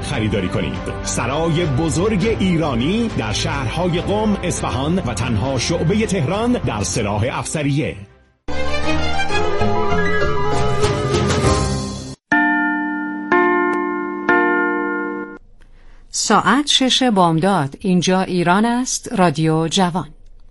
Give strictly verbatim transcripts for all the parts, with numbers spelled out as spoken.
خریداری کنید. سرای بزرگ ایرانی در شهرهای قم، اصفهان و تنها شعبه تهران در سلاح افسریه. ساعت شش بامداد. اینجا ایران است. رادیو جوان.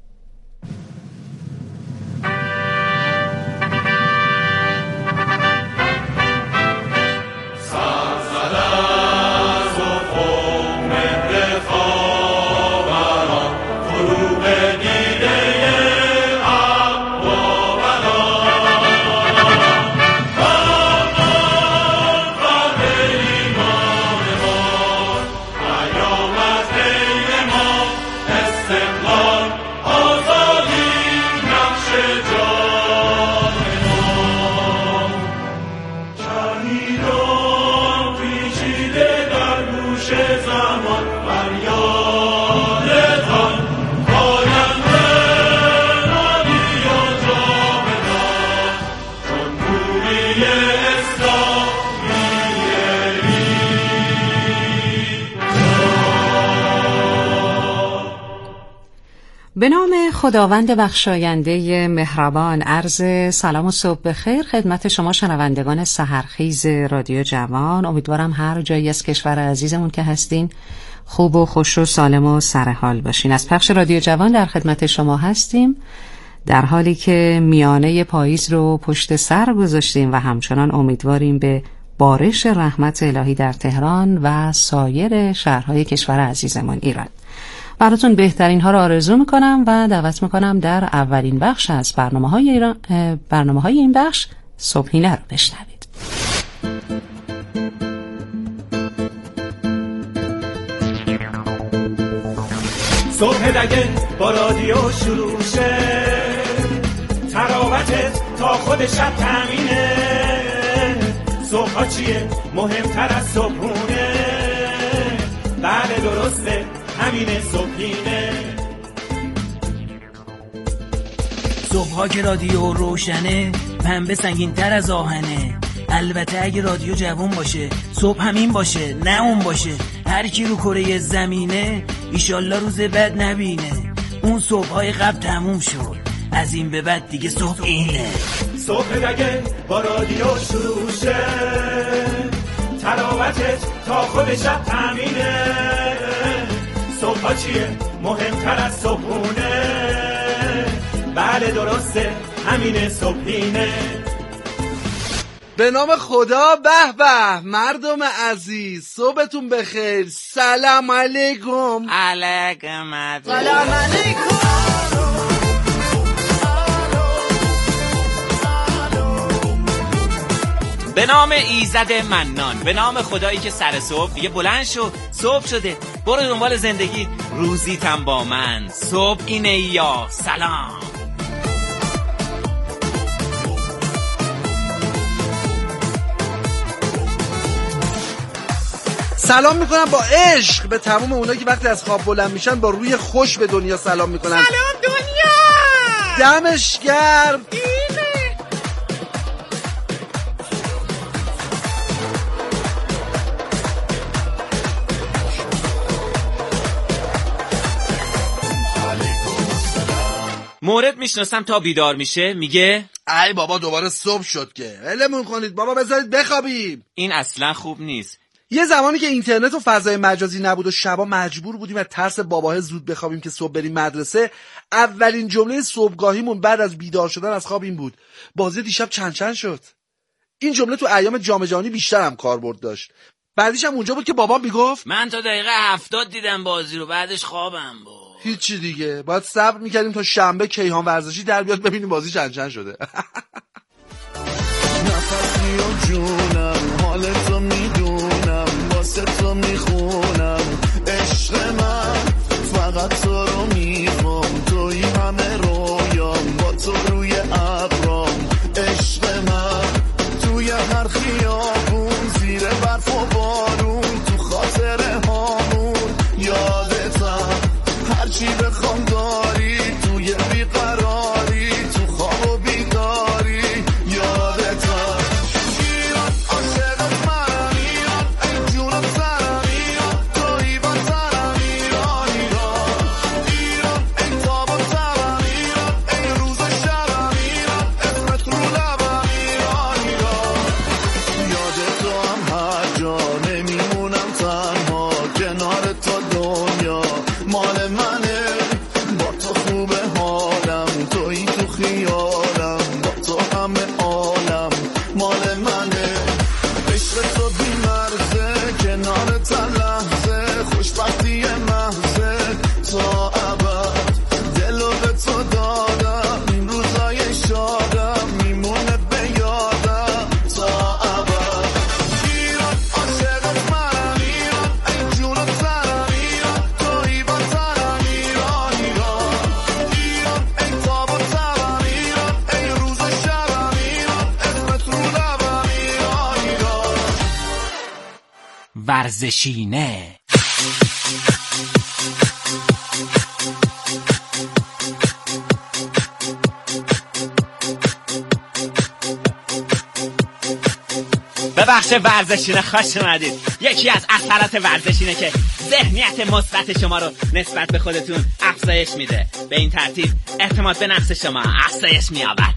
به نام خداوند بخشاینده مهربان، عرض سلام و صبح بخیر خدمت شما شنوندگان سحرخیز رادیو جوان. امیدوارم هر جایی از کشور عزیزمون که هستین خوب و خوش و سالم و سرحال باشین. از پخش رادیو جوان در خدمت شما هستیم، در حالی که میانه پاییز رو پشت سر گذاشتیم و همچنان امیدواریم به بارش رحمت الهی در تهران و سایر شهرهای کشور عزیزمون ایران. براتون بهترین ها رو آرزو میکنم و دعوت میکنم در اولین بخش از برنامه های ایران برنامه های این بخش صبحینه رو بشنوید. صبح دگه با رادیو شروع شه، تراوتت تا خود شب تامینه. صبح ها چیه مهمتر از صبحونه؟ بله درسته، همینه صبحینه. صبح‌ها که رادیو روشنه، پنبه سنگین تر از آهنه. البته اگه رادیو جوان باشه، صبح همین باشه نه اون باشه. هر کی رو کره زمینه ایشالله روز بد نبینه. اون صبح‌های قبل تموم شد، از این به بعد دیگه صبح اینه. صبح دگه با رادیو شروع شه، تراوتت تا خود شب تامینه. صبح ها چیه مهمتر از صبحونه؟ بله درسته، همینه صبحینه. به نام خدا. به به مردم عزیز، صبحتون بخیر. سلام علیکم. علیکم سلام علیکم. به نام ایزد منان، به نام خدایی که سر صبح دیگه بلند شو، صبح شده، برو دنبال زندگی، روزیتم با من. صبح اینه یا سلام. سلام میکنم با عشق به تمام اونایی که وقتی از خواب بلند میشن با روی خوش به دنیا سلام میکنن. سلام دنیا، دمش گرم. مورد میشناسم تا بیدار میشه میگه ای بابا دوباره صبح شد که ولمون کنید بابا، بذارید بخوابیم. این اصلا خوب نیست. یه زمانی که اینترنت و فضای مجازی نبود و شبا مجبور بودیم از ترس باباه زود بخوابیم که صبح بریم مدرسه، اولین جمله صبحگاهیمون بعد از بیدار شدن از خواب این بود: بازی دیشب چند چند شد. این جمله تو ایام جام جهانی بیشتر هم کاربرد داشت. بعدش هم اونجا بود که بابام میگفت من تا دقیقه هفتاد دیدم بازی رو، بعدش خوابم بود. هیچی دیگه، باید صبر میکردیم تا شنبه کیهان ورزشی در بیاد ببینیم بازی چند چند شده. نفسی و جونم حالتو میدونم، واسه تو میخونم عشق من، فقط تو رو میخوام، توی همه رویام، با تو روی ابرام. عشق من توی هر خیابون، زیر برف و بارون، تو خاطره هامون یادتم، هرچی بخوام داری، توی بیقراری، تو خواب و بیداری یادتم. ایران عاشق من، ایران ای جونم سرم، ورزشینه. ببخش ورزشینه، خوش اومدید. یکی از اثرات ورزشینه که ذهنیت مثبت شما رو نسبت به خودتون افزایش میده. به این ترتیب اعتماد به نفس شما افزایش می‌یابد.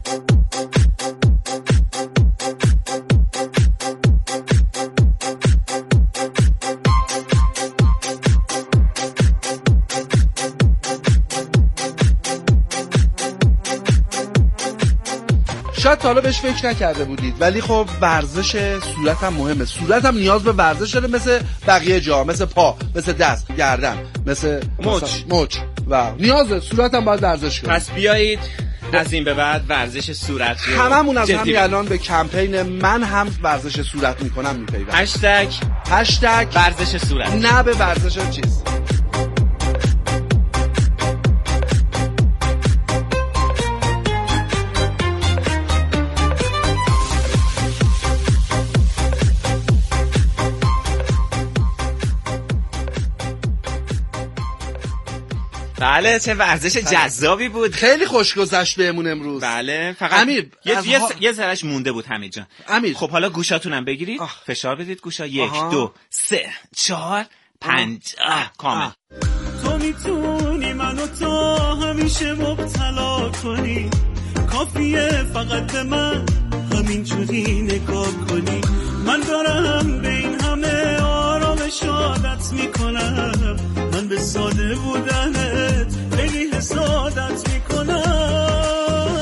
شاید تا حالا بهش فکر نکرده بودید، ولی خب ورزش صورت هم مهمه. صورت هم نیاز به ورزش داره، مثل بقیه جا، مثل پا، مثل دست، گردن، مثل مچ مچ و نیازه. صورت هم باید ورزش کنه. پس بیایید از این به بعد ورزش صورت رو هممون از همین الان به کمپین من هم ورزش صورت میکنم میپیوندیم. هشتگ هشتگ ورزش صورت، نه به ورزش چیز. بله، چه ورزش جذابی بود. خیلی خوش گذشت بهمون امروز. بله، فقط امیر یه یه, ها... یه ذرهش مونده بود حمید جان. امیر خب حالا گوشاتونم بگیرید. آه. فشار بدید گوشا. یک آه. دو سه چهار پنج کامل. تو میتونی منو تا همیشه مبتلا کنی، کافیه فقط به من همینجوری نگاه کنی. من دارم به این همه آرامش عادت میکنم، من به ساده بودنت خیلی حسادت میکنم.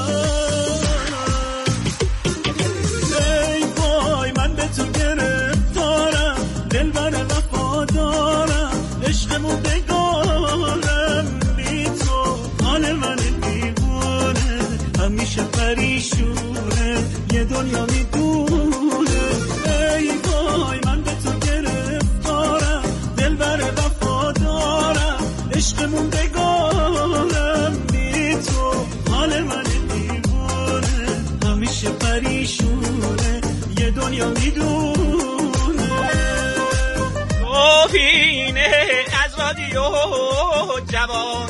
ای وای من به تو گرفتارم، دلبر وفادارم، عشقمو بگارم بی تو، حال من دیوونه همیشه پریشونه، یه دنیا میدونه. ای وای من به تو گرفتارم، دلبر وفادارم، عشقمون بگارم بی تو، حال من دیوونه همیشه پریشونه، یه دنیا میدونه. گفتینه از رادیو جوان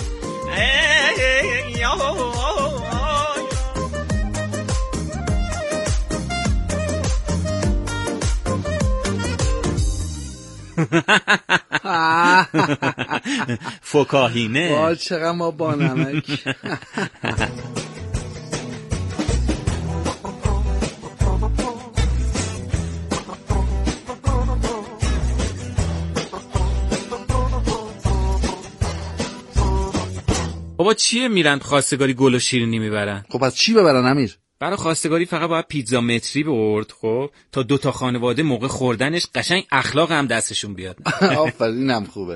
فکاهینه. وای چقدر ما با نمک. بابا چیه میرن خواستگاری گل و شیرینی میبرن؟ خب از چی ببرن امیر؟ برای خواستگاری فقط باید پیتزا متری برد، خب تا دو تا خانواده موقع خوردنش قشنگ اخلاق هم دستشون بیاد. آفرین، اینم خوبه.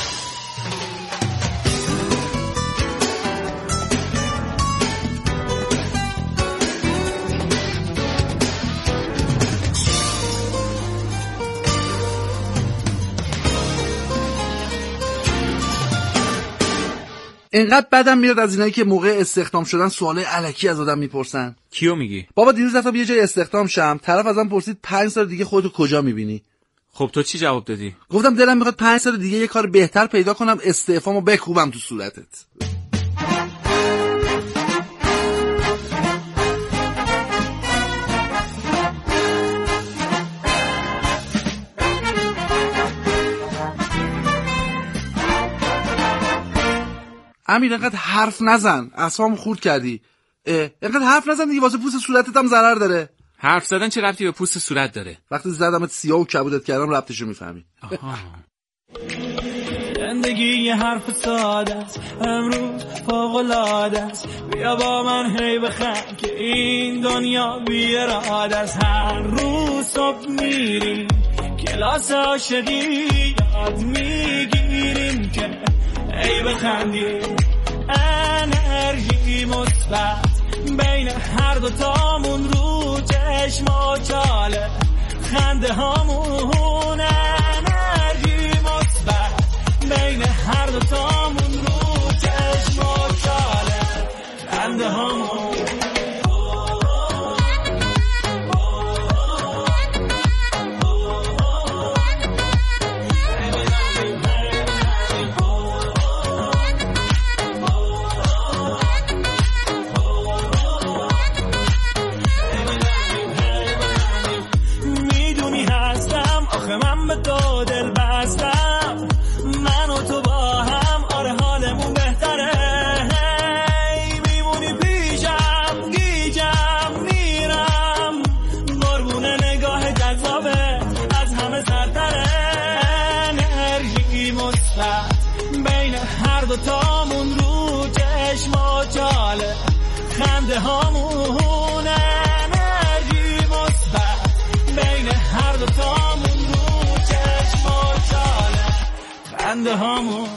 اینقدر بدم میاد از اینایی که موقع استخدام شدن سوال الکی از آدم میپرسن. کیو میگی؟ بابا دیروز رفتم یه جای استخدام شم، طرف ازم پرسید پنج سال دیگه خودتو کجا میبینی؟ خب تو چی جواب دادی؟ گفتم دلم میخواد پنج سال دیگه یه کار بهتر پیدا کنم، استعفامو بکوبم تو صورتت. امیر اینقدر حرف نزن، اعصابم خورد کردی. اینقدر حرف نزن دیگه، واسه پوست صورتت هم ضرر داره. حرف زدن چه ربطی به پوست صورت داره؟ وقتی زدمت سیاه و کبودت کردم ربطشو میفهمی. زندگی یه حرف ساده است، امروز فوق‌العاده است، بیا با من هی بخند که این دنیا بی اراده است. هر روز صبح میریم کلاس عاشقی، یاد میگیریم که ای بخندیم، انرژی مثبت بین هر دو تامون، رو چشم و چاله خنده هامون، انرژی مثبت بین هر دو تامون، رو چشم و چاله خنده هامون. من به تو دل بستم، من و تو با هم آره حالمون بهتره. هی میمونی پیشم گیجم میرم، قربون نگاه جذابه از همه سرتره. انرژی مثبت بین هر دو تامون رو چشم و چاله، خنده هامون انرژی مثبت بین هر دو تامون رو چشم و چاله، خنده هامون.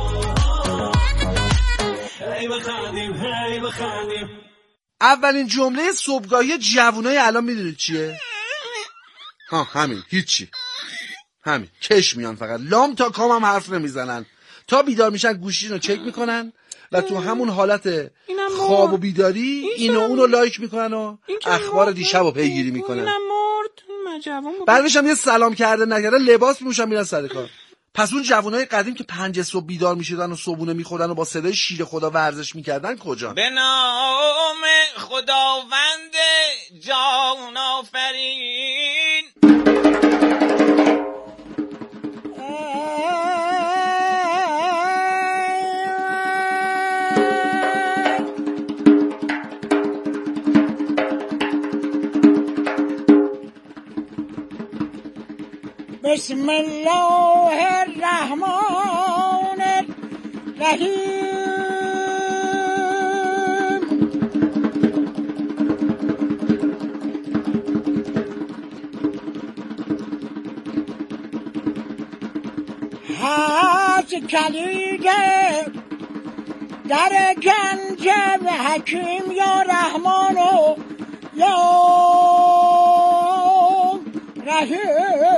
هی بخندیم هی بخندیم. اولین جمله صبحگاهی جوونای الان میدونید چیه؟ ها همین، هیچی، همین کش میان، فقط لام تا کام هم حرف نمیزنن. تا بیدار میشن گوشیشون رو چک میکنن و تو همون حالت خواب و بیداری اینو اونو لایک میکنن و اخبار دیشب رو پیگیری میکنن. بعدش هم یه سلام کرده نکرده لباس میموشن میرن سر کار. پس اون جوانای قدیم که پنج صبح بیدار میشدن و صبحونه میخوردن و با صدای شیر خدا ورزش میکردن کجا؟ به نام خداوند جان آفرین. بسم الله الرحمن الرحیم. هست کلید در گنج حکیم یا رحمان و یا رحیم.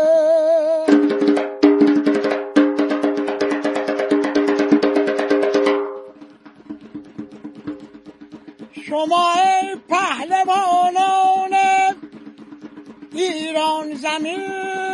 شما ای پهلوانان ایران زمین،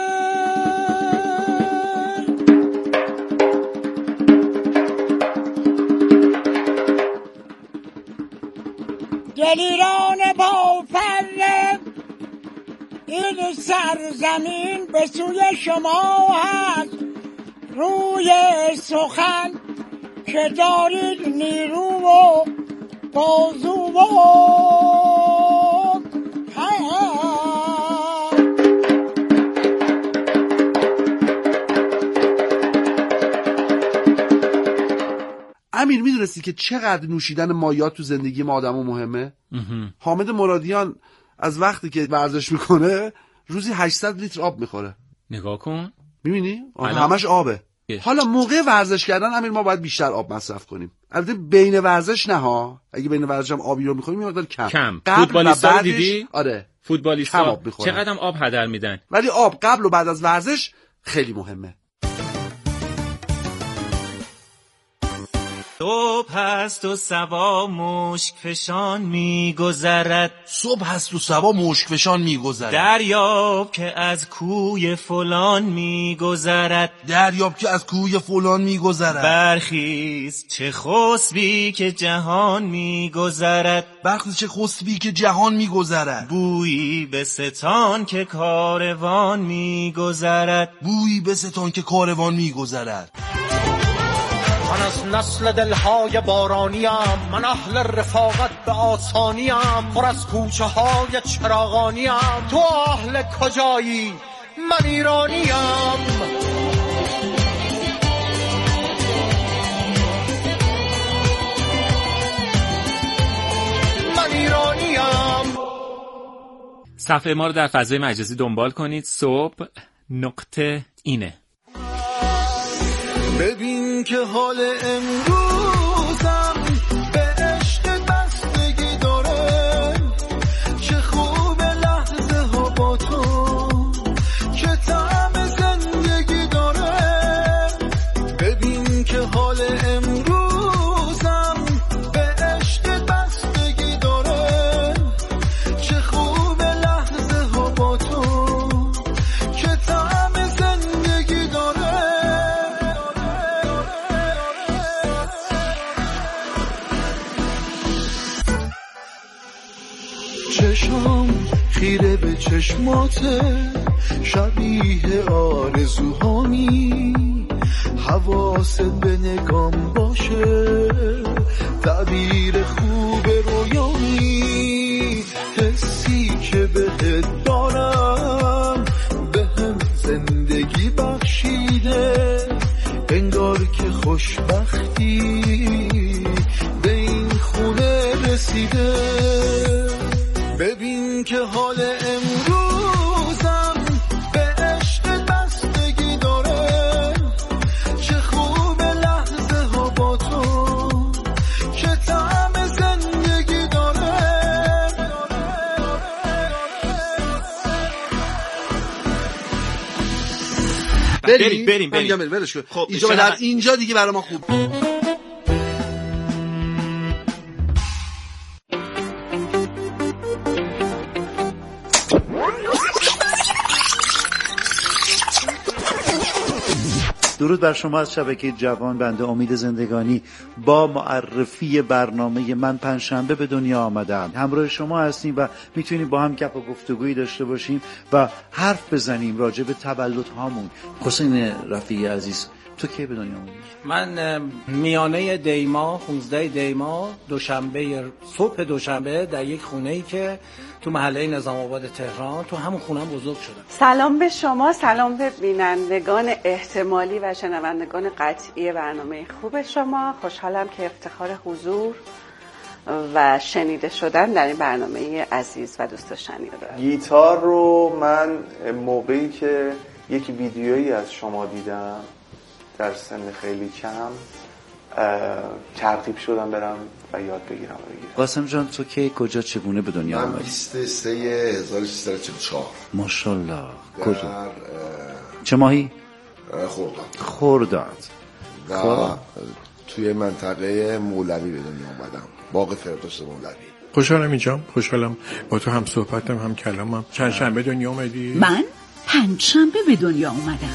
دلیران با فر این سرزمین، به سوی شما هست روی سخن که دارید نیرو و بازو و امیر میدونستی که چقدر نوشیدن مایات تو زندگی ما آدمو مهمه؟ حامد مرادیان از وقتی که ورزش میکنه روزی هشتصد لیتر آب میخوره. نگاه کن میبینی؟ همش آبه. حالا موقع ورزش کردن امیر ما باید بیشتر آب مصرف کنیم. البته بین ورزش نه ها، اگه بین ورزش هم آبی رو میخوریم یه مقدار کم. کم. فوتبالیستا رو دیدی؟ آره. فوتبالیستا چقدر آب هدر میدن. ولی آب قبل و بعد از ورزش خیلی مهمه. صبح هست و صبا مشک فشان میگذرد، صبح هست و صبا مشک فشان میگذرد. دریاب که از کوی فلان میگذرد، دریاب که از کوی فلان میگذرد. برخیز چه خسبی که جهان میگذرد، برخیز چه خسبی که جهان میگذرد. بویی به ستان که کاروان میگذرد، بویی به ستان که کاروان میگذرد. من از نسل دلهای بارانیم، من اهل رفاقت به آسانیم، پر از کوچه های چراغانیم. تو اهل کجایی؟ من ایرانیم. من ایرانیم. صفحه ما رو در فضای مجازی دنبال کنید. صبح نقطه اینه. ببین که حال امروزم به عشق بستگی داره، چه خوب لحظه ها با تو که طعم زندگی داره. ببین که حال امروزم به عشق بستگی داره، چه خوب لحظه ها با تو که طعم زندگی داره. چشم خیره به چشماته، شبیه آرزوهامی، حواست به نگام باشه، تعبیر خوب رویامی، حسی که بهت دارم بهم زندگی بخشیده، انگار که خوشبختی به این خونه رسیده. ببین که حال امروزم به عشق بستگی داره، چه خوب لحظه ها با تو که طعم زندگی داره. بریم بریم بریم بریم برش کن. خب اینجا در اینجا دیگه برای ما خوب. درود بر شما از شبکه جوان. بنده امید زندگانی با معرفی برنامه من پنجشنبه به دنیا آمدم همراه شما هستیم و میتونیم با هم گپ و گفتگویی داشته باشیم و حرف بزنیم راجع به تولد هامون. حسین رفیعی عزیز، تو کی به دنیا آمدی؟ من میانه دیما پانزده دیما دوشنبه صبح دوشنبه در یک خونه‌ای که تو محله نظام آباد تهران تو همون خونه بزرگ شدم. سلام به شما، سلام به بینندگان احتمالی و شنوندگان قطعی برنامه خوب شما. خوشحالم که افتخار حضور و شنیده شدن در این برنامه عزیز و دوست داشتنی رو دارم. گیتار رو من موقعی که یک ویدیویی از شما دیدم در سن خیلی کم ترغیب شدم برم و یاد بگیرم. قاسم جان، تو کی کجا چگونه به دنیا آمدی؟ من بیست و سه هزار و سیصد و چهل و چهار. ماشاءالله. کجا؟ چه ماهی؟ خرداد. خرداد. و خب. توی منطقه مولوی به دنیا آمدم، باغ فردوس مولوی. خوشحالم اینجام، خوشحالم با تو هم صحبتم هم کلامم. چند شنبه دنیا اومدی؟ من پنج شنبه به دنیا اومدم.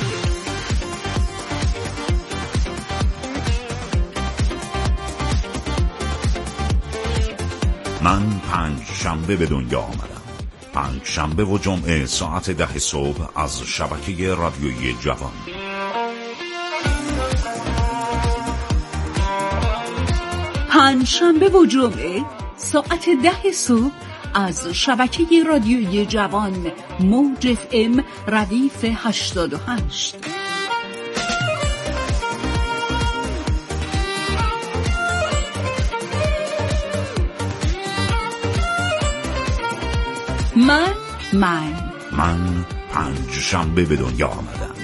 من پنج شنبه به دنیا آمدم. پنج شنبه و جمعه ساعت ده صبح از شبکه رادیویی جوان. پنج شنبه و جمعه ساعت ده صبح از شبکه رادیویی جوان موج اف ام ردیف هشتاد و هشت. من من من پنج شنبه به دنیا آمدم.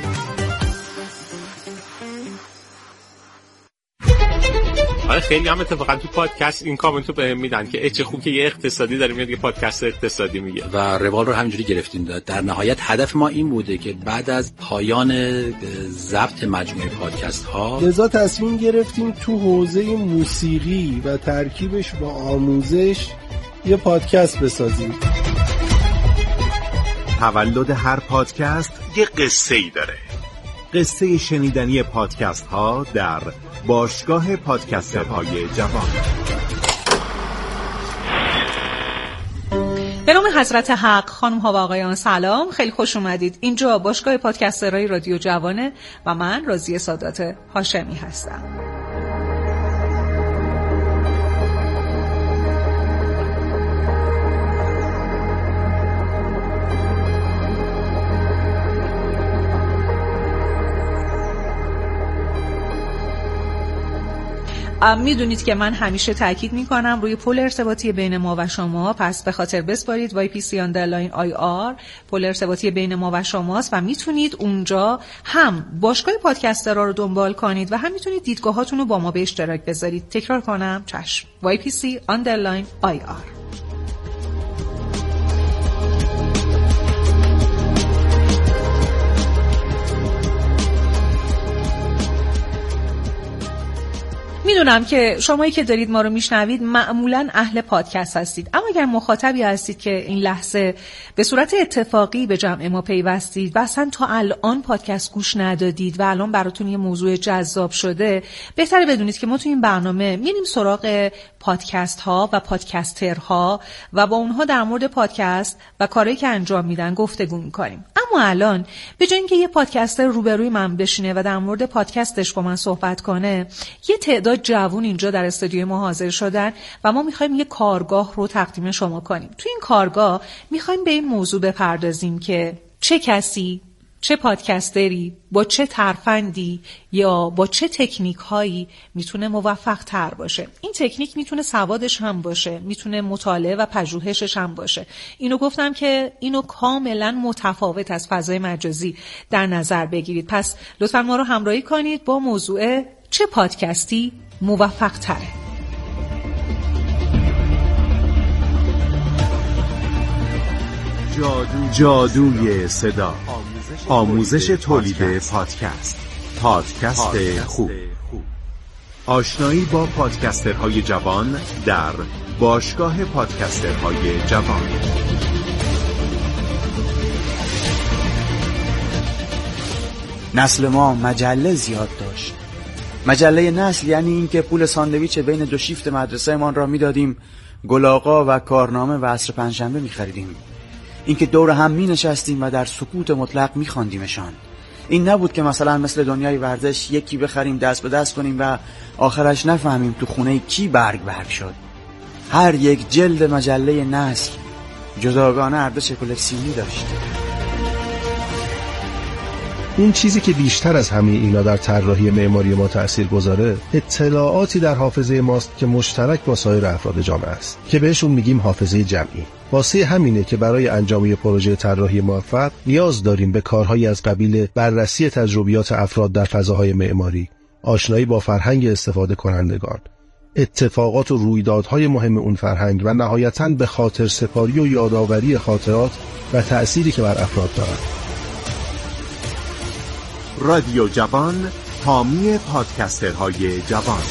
آره خیلی هم اتفاقا تو پادکست این کامنتو بهم میدن که چه خوب که یه اقتصادی داره میاد یه پادکست اقتصادی میگه و روال رو همینجوری گرفتیم. در نهایت هدف ما این بوده که بعد از پایان ضبط مجموعه پادکست ها لذا تصمیم گرفتیم تو حوزه موسیقی و ترکیبش با آموزش یه پادکست بسازیم. تولد هر پادکست یه قصه ای داره. قصه شنیدنی پادکست ها در باشگاه پادکسترهای جوان. به نام حضرت حق، خانم ها و آقایان سلام، خیلی خوش اومدید. اینجا باشگاه پادکسترهای رادیو جوانه و من راضیه سادات هاشمی هستم. میدونید که من همیشه تاکید میکنم روی پل ارتباطی بین ما و شما، پس به خاطر بسپارید وای پی سی آندرلاین آی آر پل ارتباطی بین ما و شماست و میتونید اونجا هم باشگاه پادکسترها رو دنبال کنید و هم میتونید دیدگاهاتون رو با ما به اشتراک بذارید. تکرار کنم، چشم، وای پی سی آندرلاین آی آر. میدونم که شمایی که دارید ما رو میشنوید معمولاً اهل پادکست هستید، اما اگر مخاطبی هستید که این لحظه به صورت اتفاقی به جمع ما پیوستید و اصلا تا الان پادکست گوش ندادید و الان براتون یه موضوع جذاب شده، بهتره بدونید که ما تو این برنامه میریم سراغ پادکست ها و پادکسترها و با اونها در مورد پادکست و کارهایی که انجام میدن گفتگو میکنیم. اما اما الان به جای اینکه یه پادکستر روبروی من بشینه و در مورد پادکستش با من صحبت کنه، یه تعداد جوون اینجا در استودیوی ما حاضر شدن و ما میخوایم یه کارگاه رو تقدیم شما کنیم. تو این کارگاه میخوایم به این موضوع بپردازیم که چه کسی، چه پادکستری با چه ترفندی یا با چه تکنیک هایی میتونه موفق تر باشه. این تکنیک میتونه سوادش هم باشه، میتونه مطالعه و پژوهشش هم باشه. اینو گفتم که اینو کاملا متفاوت از فضای مجازی در نظر بگیرید. پس لطفا ما رو همراهی کنید با موضوع چه پادکستی موفق تره. جادو جادوی صدا، آموزش تولید پادکست، پادکست خوب، آشنایی با پادکسترهای جوان در باشگاه پادکسترهای جوان. نسل ما مجله زیاد داشت. مجله نسل یعنی این که پول ساندویچ بین دو شیفت مدرسه مان را میدادیم، گلاغا و کارنامه و عصر پنجشنبه میخریدیم. این که دور هم می نشستیم و در سکوت مطلق می خواندیمشان. این نبود که مثلا مثل دنیای ورزش یکی بخریم دست به دست کنیم و آخرش نفهمیم تو خونه کی برگ برگ شد. هر یک جلد مجله نسل جداگانه ارزش کلکسیونی داشت. اون چیزی که بیشتر از همه اینا در طراحی معماری ما تأثیر گذاره، اطلاعاتی در حافظه ماست که مشترک با سایر افراد جامعه است که بهشون میگیم حافظه جمعی. واسه همینه که برای انجام یک پروژه طراحی موفق نیاز داریم به کارهایی از قبیل بررسی تجربیات افراد در فضاهای معماری، آشنایی با فرهنگ استفاده کنندگان، اتفاقات و رویدادهای مهم اون فرهنگ و نهایتاً به خاطر سپاری و یادآوری خاطرات و تأثیری که بر افراد دارن. رادیو جوان، حامی پادکسترهای جوان.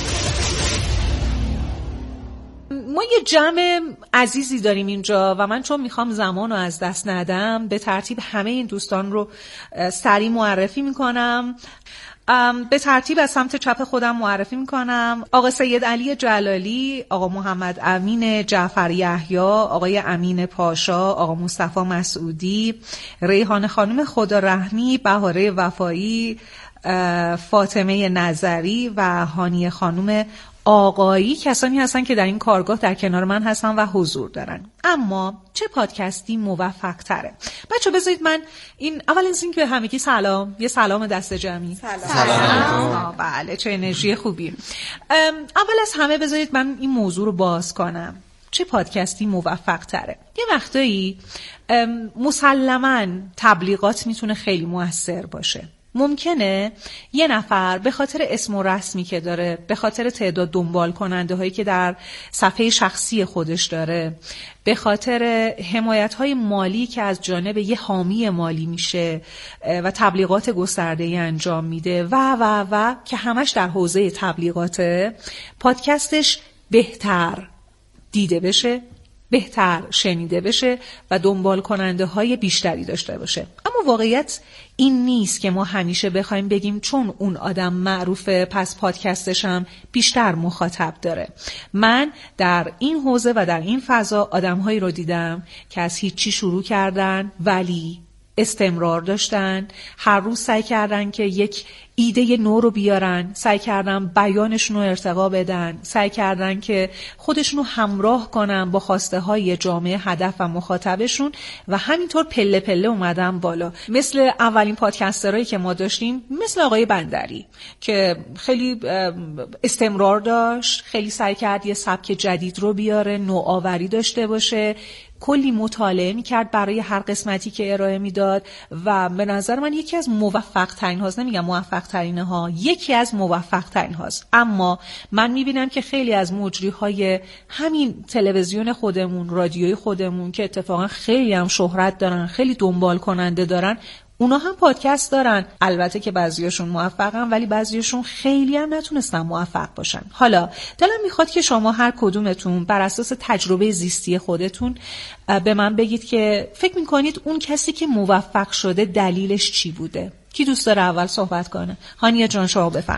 ما یه جمع عزیزی داریم اینجا و من چون میخوام زمان رو از دست ندم به ترتیب همه این دوستان رو سریع معرفی میکنم. به ترتیب از سمت چپ خودم معرفی میکنم: آقا سید علی جلالی، آقا محمد امین جعفر یحیی، آقای امین پاشا، آقا مصطفی مسعودی، ریحان خانم خدا رحمی، بهاره وفایی، فاطمه نظری و هانیه خانم آقایی کسانی هستن که در این کارگاه در کنار من هستن و حضور دارن. اما چه پادکستی موفق تره؟ بچه بذارید من این اول از این که همگی سلام، یه سلام دست جمعی. سلام, سلام. بله چه انرژی خوبی. اول از همه بذارید من این موضوع رو باز کنم. چه پادکستی موفق تره؟ یه وقتایی مسلماً تبلیغات میتونه خیلی موثر باشه. ممکنه یه نفر به خاطر اسم و رسمی که داره، به خاطر تعداد دنبال کننده هایی که در صفحه شخصی خودش داره، به خاطر حمایت های مالی که از جانب یه حامی مالی میشه و تبلیغات گسترده‌ای انجام میده و و و که همش در حوزه تبلیغاته، پادکستش بهتر دیده بشه، بهتر شنیده بشه و دنبال کننده های بیشتری داشته باشه. اما واقعیت این نیست که ما همیشه بخوایم بگیم چون اون آدم معروفه پس پادکستش هم بیشتر مخاطب داره. من در این حوزه و در این فضا آدم‌هایی رو دیدم که از هیچی شروع کردن ولی استمرار داشتن، هر روز سعی کردن که یک ایده نو رو بیارن، سعی کردن بیانشون رو ارتقا بدن، سعی کردن که خودشون رو همراه کنن با خواسته های جامعه هدف و مخاطبشون و همینطور پله پله اومدن بالا. مثل اولین پادکسترهایی که ما داشتیم، مثل آقای بندری که خیلی استمرار داشت، خیلی سعی کرد یه سبک جدید رو بیاره، نوآوری داشته باشه، کلی مطالعه میکرد برای هر قسمتی که ارائه میداد و به نظر من یکی از موفق ترین هاست، نمیگم موفق ترین ها، یکی از موفق ترین هاست. اما من میبینم که خیلی از مجری های همین تلویزیون خودمون، رادیوی خودمون که اتفاقا خیلی هم شهرت دارن، خیلی دنبال کننده دارن، اونا هم پادکست دارن. البته که بعضیاشون موفقن ولی بعضیاشون خیلی هم نتونستن موفق باشن. حالا دلم میخواد که شما هر کدومتون بر اساس تجربه زیستی خودتون به من بگید که فکر میکنید اون کسی که موفق شده دلیلش چی بوده؟ کی دوست داره اول صحبت کنه؟ هانیه جان شما بفرمایید.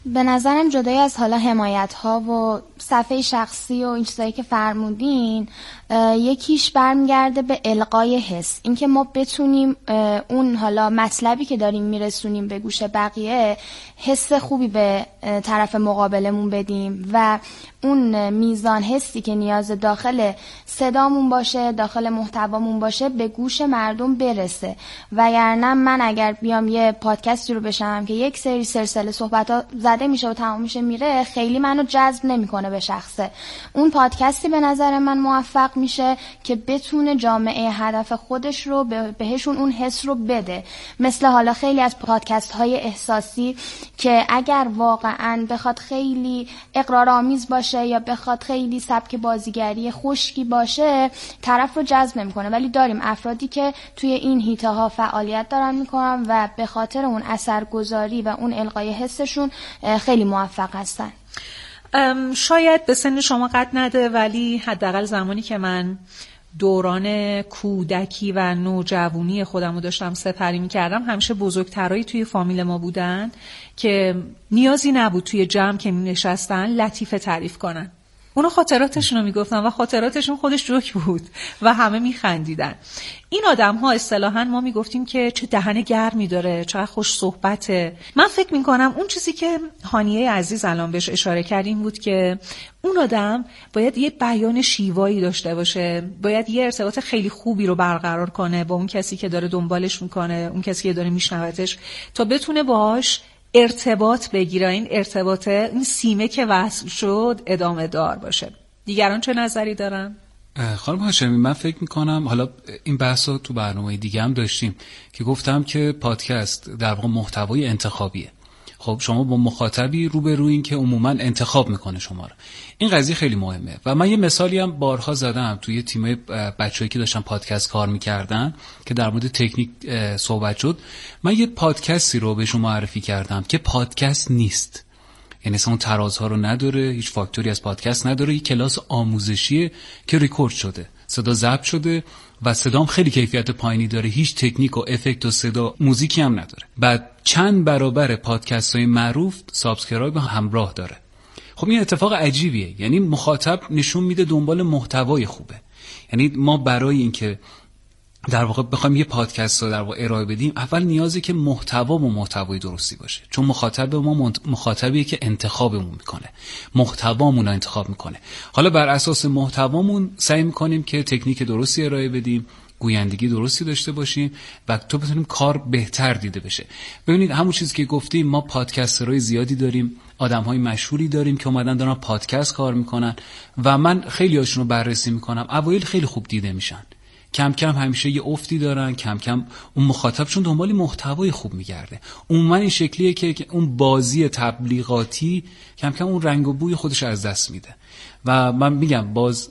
به نظرم جدای از حالا حمایت ها و صفحه شخصی و این چیزایی که فرمودین، یکیش برمیگرده به القای حس، اینکه ما بتونیم اون حالا مطلبی که داریم میرسونیم به گوش بقیه حس خوبی به طرف مقابلمون بدیم و اون میزان حسی که نیاز داخل صدامون باشه، داخل محتوامون باشه، به گوش مردم برسه. وگرنه من اگر بیام یه پادکستی رو بشنوم که یک سری سلسله صحبت‌ها زده میشه و تمام میشه میره، خیلی منو جذب نمیکنه به شخصه. اون پادکستی به نظر من موفق میشه که بتونه جامعه هدف خودش رو بهشون اون حس رو بده. مثل حالا خیلی از پادکست های احساسی که اگر واقعا بخواد خیلی اقرارآمیز باشه یا بخواد خیلی سبک بازیگری خشکی باشه، طرف رو جذب نمیکنه. ولی داریم افرادی که توی این حیطه ها فعالیت دارن میکنن و به خاطر اون اثرگذاری و اون القای حسشون خیلی موفق هستن. شاید به سن شما قد نده، ولی حداقل زمانی که من دوران کودکی و نوجوانی خودم رو داشتم سپری می‌کردم، همیشه بزرگترایی توی فامیل ما بودن که نیازی نبود توی جمع که می‌نشستن لطیفه تعریف کنن. اونا خاطراتشون رو میگفتن و خاطراتشون خودش جوک بود و همه میخندیدن. این آدم ها اصطلاحاً ما میگفتیم که چه دهن گرمی داره، چقدر خوش صحبته. من فکر میکنم اون چیزی که هانیه عزیز الان بهش اشاره کردیم بود که اون آدم باید یه بیان شیوایی داشته باشه، باید یه ارتباط خیلی خوبی رو برقرار کنه با اون کسی که داره دنبالش میکنه، اون کسی که داره میشنوتش، تا بتونه باهاش ارتباط بگیره. این ارتباط، این سیمه که وصل شد ادامه دار باشه. دیگران چه نظری دارن؟ خانم هاشمی، من فکر میکنم حالا این بحث رو تو برنامه دیگه هم داشتیم که گفتم که پادکست در واقع محتوای انتخابیه. خب شما با مخاطبی روبروین که عموما انتخاب میکنه شما رو. این قضیه خیلی مهمه و من یه مثالی هم بارها زدم توی تیم بچه‌ای که داشتن پادکست کار میکردن که در مورد تکنیک صحبت شد. من یه پادکستی رو بهشون معرفی کردم که پادکست نیست، یعنی اون ترازها رو نداره، هیچ فاکتوری از پادکست نداره، یه کلاس آموزشیه که ریکورد شده، صدا ضبط شده و صدام خیلی کیفیت پایینی داره، هیچ تکنیک و افکت و صدا موزیکی هم نداره. بعد چند برابر پادکست های معروف سابسکرایب همراه داره. خب این اتفاق عجیبیه، یعنی مخاطب نشون میده دنبال محتوای خوبه. یعنی ما برای اینکه در واقع بخوایم یه پادکست رو در واقع ارائه بدیم، اول نیازه که محتوا و محتوای درستی باشه، چون مخاطب ما مخاطبیه که انتخابمون میکنه، محتوامون رو انتخاب میکنه. حالا بر اساس محتوامون سعی میکنیم که تکنیک درستی ارائه بدیم، گویندگی درستی داشته باشیم و تو بتونیم کار بهتر دیده بشه. ببینید همون چیزی که گفتیم، ما پادکسترهای زیادی داریم، آدم‌های مشهوری داریم که اومدن دارن پادکست کار میکنن و من خیلی هاشون رو بررسی میکنم. اوایل خیلی خوب دیده میشن، کم کم همیشه یه افتی دارن، کم کم اون مخاطبشون دنبال محتوای خوب میگرده. عموما این شکلیه که اون بازی تبلیغاتی کم کم اون رنگ و بوی خودش از دست میده و من میگم باز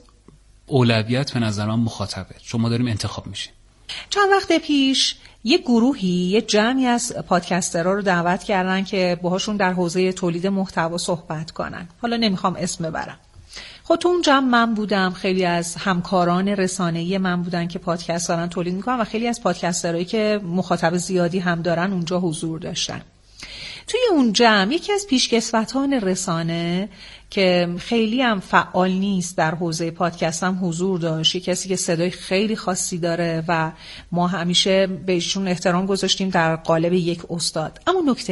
اولویت به نظر من مخاطبه، چون ما داریم انتخاب میشیم. چند وقت پیش یه گروهی، یه جمعی از پادکسترها رو دعوت کردن که باهاشون در حوزه تولید محتوا صحبت کنن. حالا نمیخوام اسم ببرم. خب تو اون جمع من بودم، خیلی از همکاران رسانه‌ای من بودن که پادکست دارن تولید میکنن و خیلی از پادکسترهایی که مخاطب زیادی هم دارن اونجا حضور داشتن. توی اون جمع یکی از پیشکسوتان رسانه که خیلی هم فعال نیست در حوزه پادکست هم حضور داشت، کسی که صدای خیلی خاصی داره و ما همیشه بهشون احترام گذاشتیم در قالب یک استاد. اما نکته